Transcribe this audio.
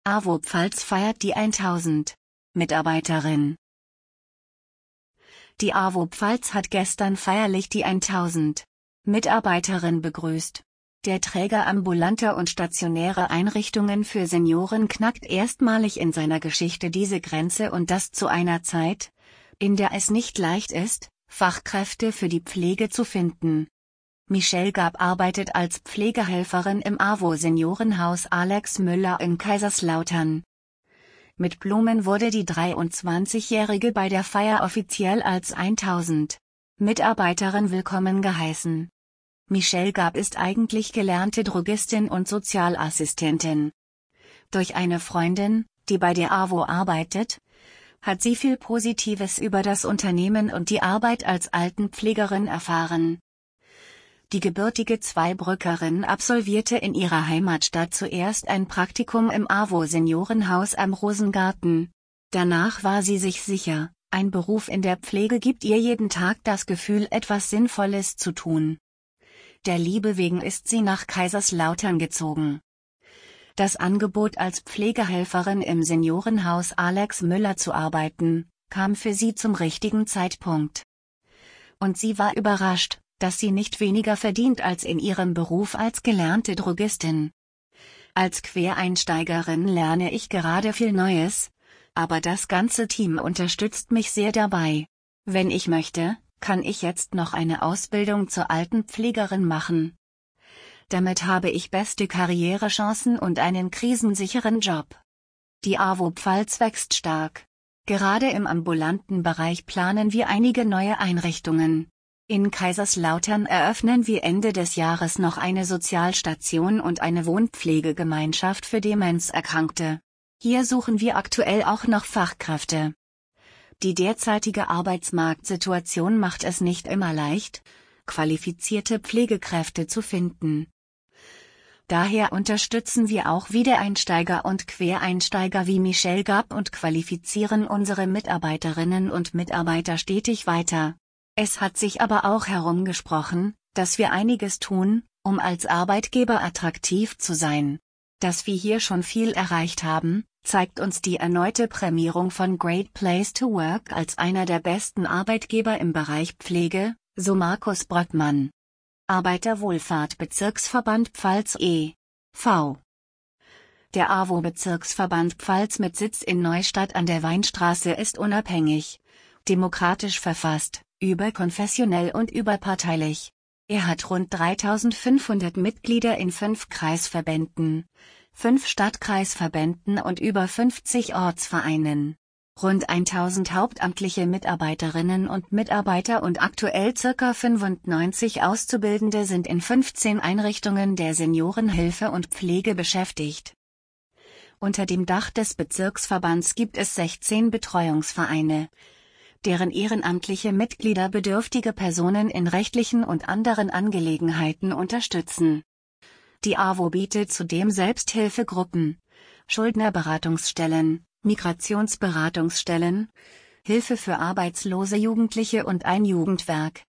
AWO Pfalz feiert die 1000 Mitarbeiterin. Die AWO Pfalz hat gestern feierlich die 1000 Mitarbeiterin begrüßt. Der Träger ambulanter und stationärer Einrichtungen für Senioren knackt erstmalig in seiner Geschichte diese Grenze, und das zu einer Zeit, in der es nicht leicht ist, Fachkräfte für die Pflege zu finden. Michelle Gab arbeitet als Pflegehelferin im AWO Seniorenhaus Alex Müller in Kaiserslautern. Mit Blumen wurde die 23-Jährige bei der Feier offiziell als 1000 Mitarbeiterin willkommen geheißen. Michelle Gab ist eigentlich gelernte Drogistin und Sozialassistentin. Durch eine Freundin, die bei der AWO arbeitet, hat sie viel Positives über das Unternehmen und die Arbeit als Altenpflegerin erfahren. Die gebürtige Zweibrückerin absolvierte in ihrer Heimatstadt zuerst ein Praktikum im AWO Seniorenhaus am Rosengarten. Danach war sie sich sicher, ein Beruf in der Pflege gibt ihr jeden Tag das Gefühl, etwas Sinnvolles zu tun. Der Liebe wegen ist sie nach Kaiserslautern gezogen. Das Angebot, als Pflegehelferin im Seniorenhaus Alex Müller zu arbeiten, kam für sie zum richtigen Zeitpunkt. Und sie war überrascht, dass sie nicht weniger verdient als in ihrem Beruf als gelernte Drogistin. Als Quereinsteigerin lerne ich gerade viel Neues, aber das ganze Team unterstützt mich sehr dabei. Wenn ich möchte, kann ich jetzt noch eine Ausbildung zur Altenpflegerin machen. Damit habe ich beste Karrierechancen und einen krisensicheren Job. Die AWO Pfalz wächst stark. Gerade im ambulanten Bereich planen wir einige neue Einrichtungen. In Kaiserslautern eröffnen wir Ende des Jahres noch eine Sozialstation und eine Wohnpflegegemeinschaft für Demenzerkrankte. Hier suchen wir aktuell auch noch Fachkräfte. Die derzeitige Arbeitsmarktsituation macht es nicht immer leicht, qualifizierte Pflegekräfte zu finden. Daher unterstützen wir auch Wiedereinsteiger und Quereinsteiger wie Michelle Gab und qualifizieren unsere Mitarbeiterinnen und Mitarbeiter stetig weiter. Es hat sich aber auch herumgesprochen, dass wir einiges tun, um als Arbeitgeber attraktiv zu sein. Dass wir hier schon viel erreicht haben, zeigt uns die erneute Prämierung von Great Place to Work als einer der besten Arbeitgeber im Bereich Pflege, so Markus Bröttmann. Arbeiterwohlfahrt Bezirksverband Pfalz e.V. Der AWO-Bezirksverband Pfalz mit Sitz in Neustadt an der Weinstraße ist unabhängig, demokratisch verfasst, überkonfessionell und überparteilich. Er hat rund 3500 Mitglieder in 5 Kreisverbänden, 5 Stadtkreisverbänden und über 50 Ortsvereinen. Rund 1000 hauptamtliche Mitarbeiterinnen und Mitarbeiter und aktuell ca. 95 Auszubildende sind in 15 Einrichtungen der Seniorenhilfe und Pflege beschäftigt. Unter dem Dach des Bezirksverbands gibt es 16 Betreuungsvereine, deren ehrenamtliche Mitglieder bedürftige Personen in rechtlichen und anderen Angelegenheiten unterstützen. Die AWO bietet zudem Selbsthilfegruppen, Schuldnerberatungsstellen, Migrationsberatungsstellen, Hilfe für arbeitslose Jugendliche und ein Jugendwerk.